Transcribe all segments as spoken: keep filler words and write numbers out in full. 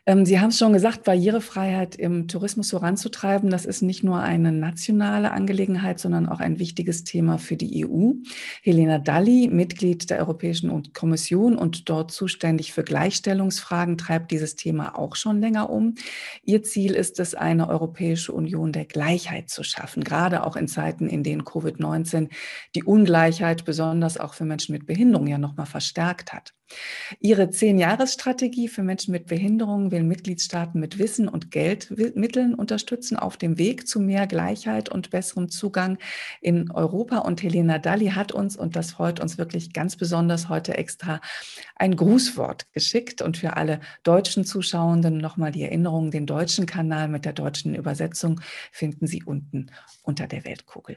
Ähm, Sie haben es schon gesagt, Barrierefreiheit im Tourismus voranzutreiben, das ist nicht nur eine nationale Angelegenheit, sondern auch ein wichtiges Thema für die E U. Helena Dalli, Mitglied der Europäischen Un- Kommission und dort zuständig für Gleichstellungsfragen, treibt dieses Thema auch schon länger um. Ihr Ziel ist es, eine Europäische Union der Gleichheit zu schaffen, gerade auch in Zeiten, in denen Covid neunzehn die Ungleichheit, besonders auch für Menschen mit Behinderung, ja nochmal verstärkt hat. Ihre Zehn-Jahres-Strategie für Menschen mit Behinderungen will Mitgliedstaaten mit Wissen und Geldmitteln unterstützen auf dem Weg zu mehr Gleichheit und besserem Zugang in Europa. Und Helena Dalli hat uns, und das freut uns wirklich ganz besonders, heute extra ein Grußwort geschickt. Und für alle deutschen Zuschauenden nochmal die Erinnerung, den deutschen Kanal mit der deutschen Übersetzung finden Sie unten unter der Weltkugel.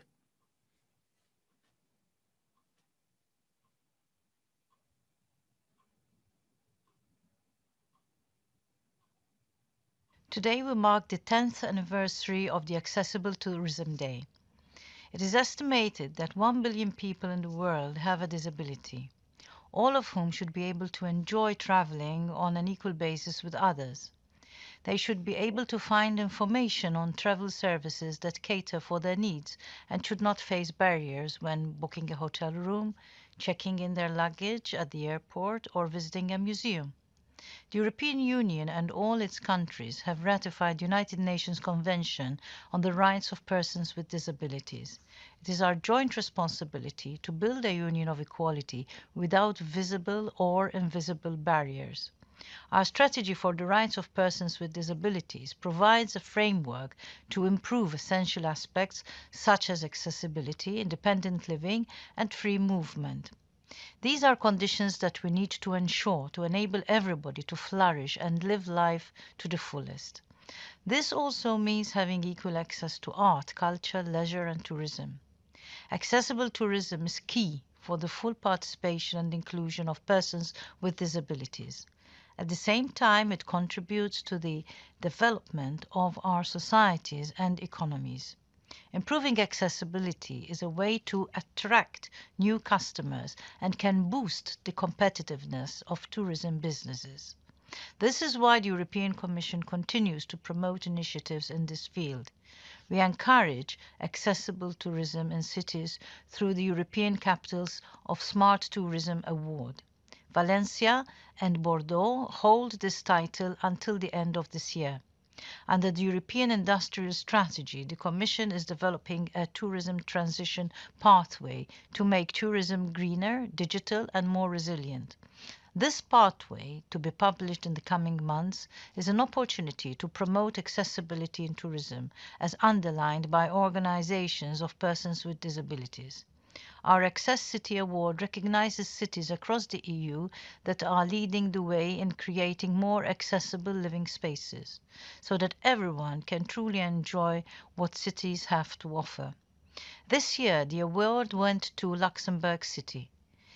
Today we mark the tenth anniversary of the Accessible Tourism Day. It is estimated that one billion people in the world have a disability, all of whom should be able to enjoy traveling on an equal basis with others. They should be able to find information on travel services that cater for their needs and should not face barriers when booking a hotel room, checking in their luggage at the airport, or visiting a museum. The European Union and all its countries have ratified the United Nations Convention on the Rights of Persons with Disabilities. It is our joint responsibility to build a union of equality without visible or invisible barriers. Our strategy for the rights of persons with disabilities provides a framework to improve essential aspects such as accessibility, independent living, and free movement. These are conditions that we need to ensure to enable everybody to flourish and live life to the fullest. This also means having equal access to art, culture, leisure, and tourism. Accessible tourism is key for the full participation and inclusion of persons with disabilities. At the same time, it contributes to the development of our societies and economies. Improving accessibility is a way to attract new customers and can boost the competitiveness of tourism businesses. This is why the European Commission continues to promote initiatives in this field. We encourage accessible tourism in cities through the European Capitals of Smart Tourism Award. Valencia and Bordeaux hold this title until the end of this year. Under the European Industrial Strategy, the Commission is developing a tourism transition pathway to make tourism greener, digital, and more resilient. This pathway, to be published in the coming months, is an opportunity to promote accessibility in tourism, as underlined by organizations of persons with disabilities. Our Access City Award recognizes cities across the E U that are leading the way in creating more accessible living spaces, so that everyone can truly enjoy what cities have to offer. This year, the award went to Luxembourg City.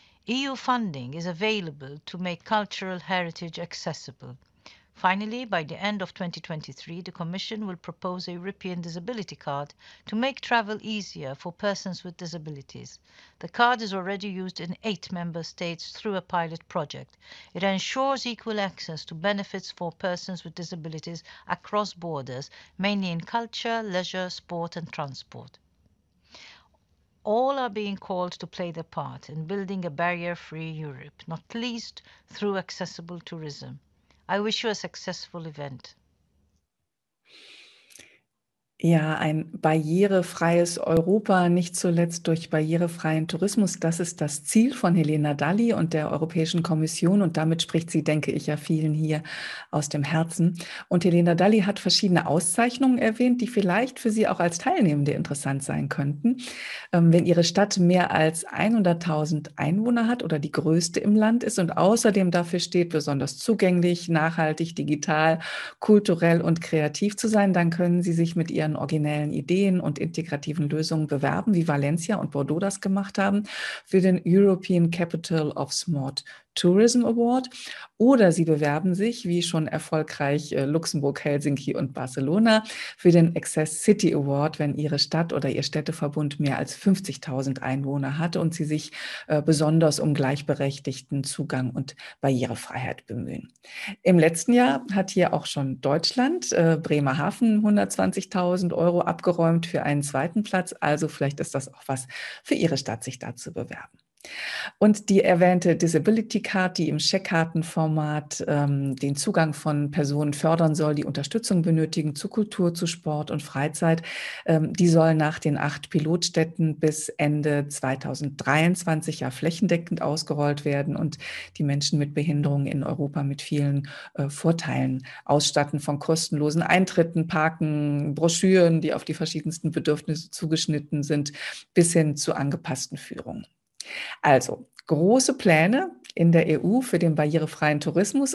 E U funding is available to make cultural heritage accessible. Finally, by the end of twenty twenty-three, the Commission will propose a European Disability Card to make travel easier for persons with disabilities. The card is already used in eight member states through a pilot project. It ensures equal access to benefits for persons with disabilities across borders, mainly in culture, leisure, sport, and transport. All are being called to play their part in building a barrier-free Europe, not least through accessible tourism. I wish you a successful event. Ja, ein barrierefreies Europa, nicht zuletzt durch barrierefreien Tourismus. Das ist das Ziel von Helena Dalli und der Europäischen Kommission. Und damit spricht sie, denke ich, ja vielen hier aus dem Herzen. Und Helena Dalli hat verschiedene Auszeichnungen erwähnt, die vielleicht für Sie auch als Teilnehmende interessant sein könnten. Ähm, wenn Ihre Stadt mehr als hunderttausend Einwohner hat oder die größte im Land ist und außerdem dafür steht, besonders zugänglich, nachhaltig, digital, kulturell und kreativ zu sein, dann können Sie sich mit Ihren originellen Ideen und integrativen Lösungen bewerben, wie Valencia und Bordeaux das gemacht haben, für den European Capital of Smart Tourism Award. Oder Sie bewerben sich, wie schon erfolgreich äh, Luxemburg, Helsinki und Barcelona, für den Access City Award, wenn Ihre Stadt oder Ihr Städteverbund mehr als fünfzigtausend Einwohner hat und Sie sich äh, besonders um gleichberechtigten Zugang und Barrierefreiheit bemühen. Im letzten Jahr hat hier auch schon Deutschland, äh, Bremerhaven, hundertzwanzigtausend Euro abgeräumt für einen zweiten Platz. Also vielleicht ist das auch was für Ihre Stadt, sich da zu bewerben. Und die erwähnte Disability Card, die im Scheckkartenformat ähm, den Zugang von Personen fördern soll, die Unterstützung benötigen zu Kultur, zu Sport und Freizeit, ähm, die soll nach den acht Pilotstädten bis Ende zweitausenddreiundzwanzig ja flächendeckend ausgerollt werden und die Menschen mit Behinderungen in Europa mit vielen äh, Vorteilen ausstatten, von kostenlosen Eintritten, Parken, Broschüren, die auf die verschiedensten Bedürfnisse zugeschnitten sind, bis hin zu angepassten Führungen. Also, große Pläne in der E U für den barrierefreien Tourismus.